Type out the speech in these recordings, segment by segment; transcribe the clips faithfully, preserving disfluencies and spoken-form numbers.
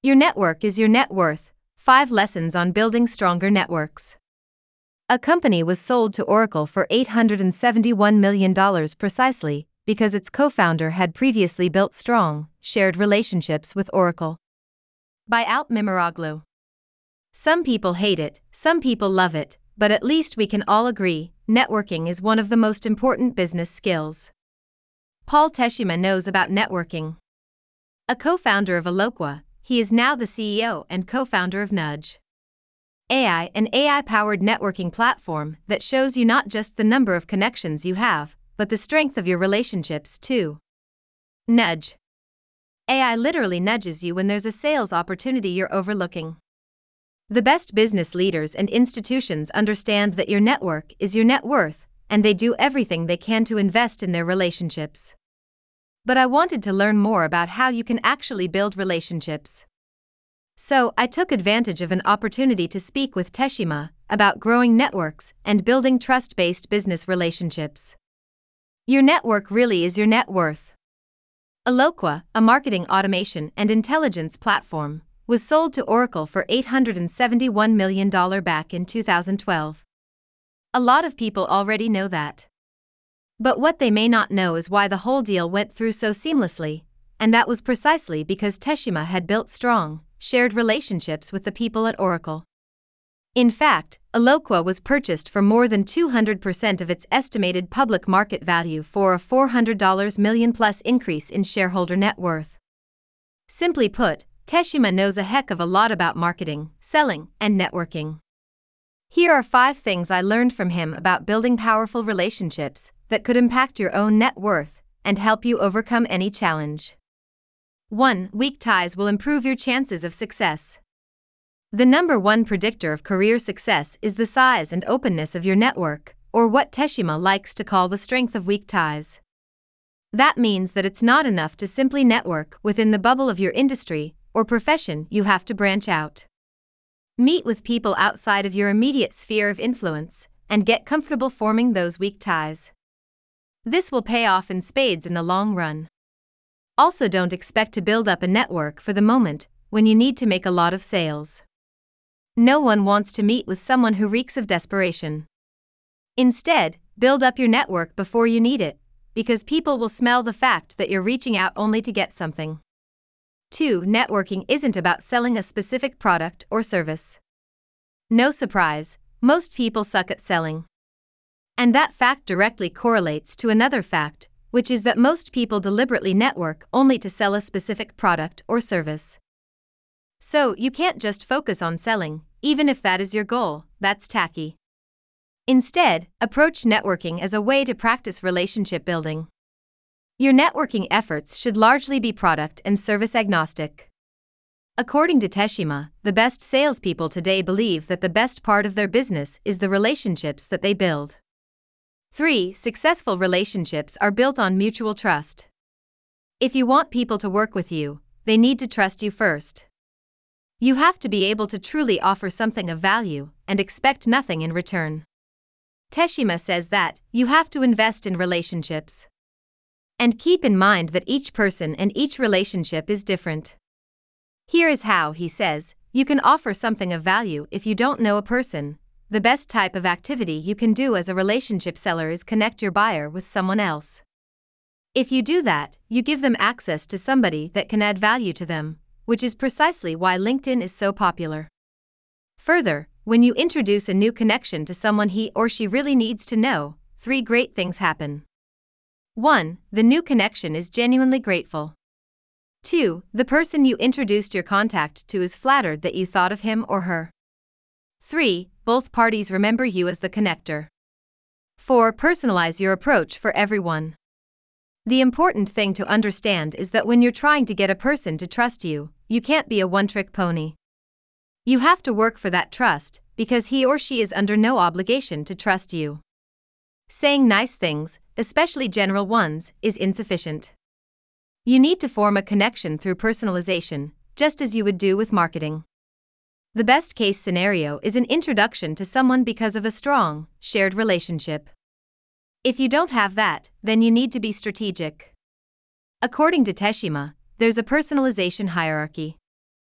Your network is your net worth. Five lessons on building stronger networks. A company was sold to Oracle for eight hundred seventy-one million dollars precisely because its co-founder had previously built strong, shared relationships with Oracle. By Alp Mimaroglu. Some people hate it, some people love it, but at least we can all agree, networking is one of the most important business skills. Paul Teshima knows about networking. A co-founder of Eloqua, he is now the C E O and co-founder of Nudge A I, an A I-powered networking platform that shows you not just the number of connections you have, but the strength of your relationships too. Nudge A I literally nudges you when there's a sales opportunity you're overlooking. The best business leaders and institutions understand that your network is your net worth, and they do everything they can to invest in their relationships. But I wanted to learn more about how you can actually build relationships. So, I took advantage of an opportunity to speak with Teshima about growing networks and building trust-based business relationships. Your network really is your net worth. Eloqua, a marketing automation and intelligence platform, was sold to Oracle for eight hundred seventy-one million dollars back in two thousand twelve. A lot of people already know that. But what they may not know is why the whole deal went through so seamlessly, and that was precisely because Teshima had built strong, shared relationships with the people at Oracle. In fact, Eloqua was purchased for more than two hundred percent of its estimated public market value for a four hundred million dollars plus increase in shareholder net worth. Simply put, Teshima knows a heck of a lot about marketing, selling, and networking. Here are five things I learned from him about building powerful relationships that could impact your own net worth and help you overcome any challenge. one. Weak ties will improve your chances of success. The number one predictor of career success is the size and openness of your network, or what Teshima likes to call the strength of weak ties. That means that it's not enough to simply network within the bubble of your industry or profession, you have to branch out. Meet with people outside of your immediate sphere of influence and get comfortable forming those weak ties. This will pay off in spades in the long run. Also, don't expect to build up a network for the moment when you need to make a lot of sales. No one wants to meet with someone who reeks of desperation. Instead, build up your network before you need it, because people will smell the fact that you're reaching out only to get something. two. Networking isn't about selling a specific product or service. No surprise, most people suck at selling. And that fact directly correlates to another fact, which is that most people deliberately network only to sell a specific product or service. So, you can't just focus on selling, even if that is your goal, that's tacky. Instead, approach networking as a way to practice relationship building. Your networking efforts should largely be product and service agnostic. According to Teshima, the best salespeople today believe that the best part of their business is the relationships that they build. three. Successful relationships are built on mutual trust. If you want people to work with you, they need to trust you first. You have to be able to truly offer something of value and expect nothing in return. Teshima says that you have to invest in relationships. And keep in mind that each person and each relationship is different. Here is how, he says, you can offer something of value if you don't know a person. The best type of activity you can do as a relationship seller is connect your buyer with someone else. If you do that, you give them access to somebody that can add value to them, which is precisely why LinkedIn is so popular. Further, when you introduce a new connection to someone he or she really needs to know, three great things happen. one. The new connection is genuinely grateful. two. The person you introduced your contact to is flattered that you thought of him or her. three. Both parties remember you as the connector. four. Personalize your approach for everyone. The important thing to understand is that when you're trying to get a person to trust you, you can't be a one-trick pony. You have to work for that trust, because he or she is under no obligation to trust you. Saying nice things, especially general ones, is insufficient. You need to form a connection through personalization, just as you would do with marketing. The best case scenario is an introduction to someone because of a strong, shared relationship. If you don't have that, then you need to be strategic. According to Teshima, there's a personalization hierarchy.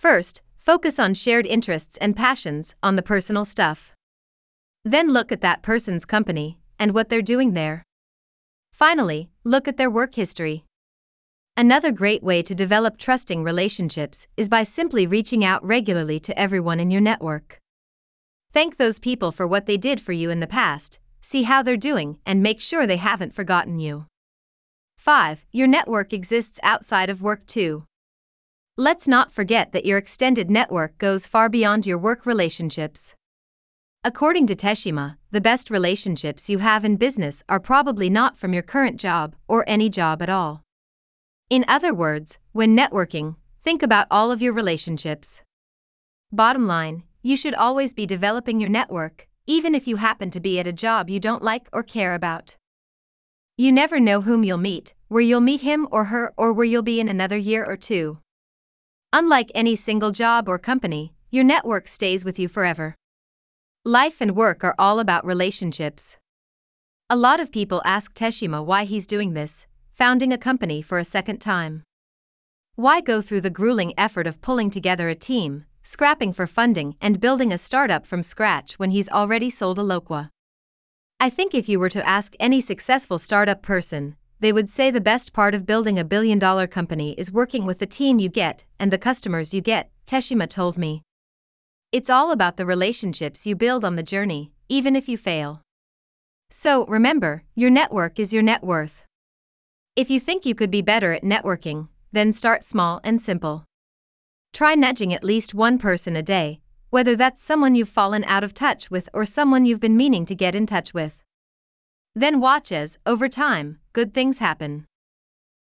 First, focus on shared interests and passions, on the personal stuff. Then look at that person's company and what they're doing there. Finally, look at their work history. Another great way to develop trusting relationships is by simply reaching out regularly to everyone in your network. Thank those people for what they did for you in the past, see how they're doing, and make sure they haven't forgotten you. five. Your network exists outside of work too. Let's not forget that your extended network goes far beyond your work relationships. According to Teshima, the best relationships you have in business are probably not from your current job or any job at all. In other words, when networking, think about all of your relationships. Bottom line, you should always be developing your network, even if you happen to be at a job you don't like or care about. You never know whom you'll meet, where you'll meet him or her, or where you'll be in another year or two. Unlike any single job or company, your network stays with you forever. Life and work are all about relationships. A lot of people ask Teshima why he's doing this, founding a company for a second time. Why go through the grueling effort of pulling together a team, scrapping for funding, and building a startup from scratch when he's already sold Eloqua? I think if you were to ask any successful startup person, they would say the best part of building a billion-dollar company is working with the team you get and the customers you get, Teshima told me. It's all about the relationships you build on the journey, even if you fail. So, remember, your network is your net worth. If you think you could be better at networking, then start small and simple. Try nudging at least one person a day, whether that's someone you've fallen out of touch with or someone you've been meaning to get in touch with. Then watch as, over time, good things happen.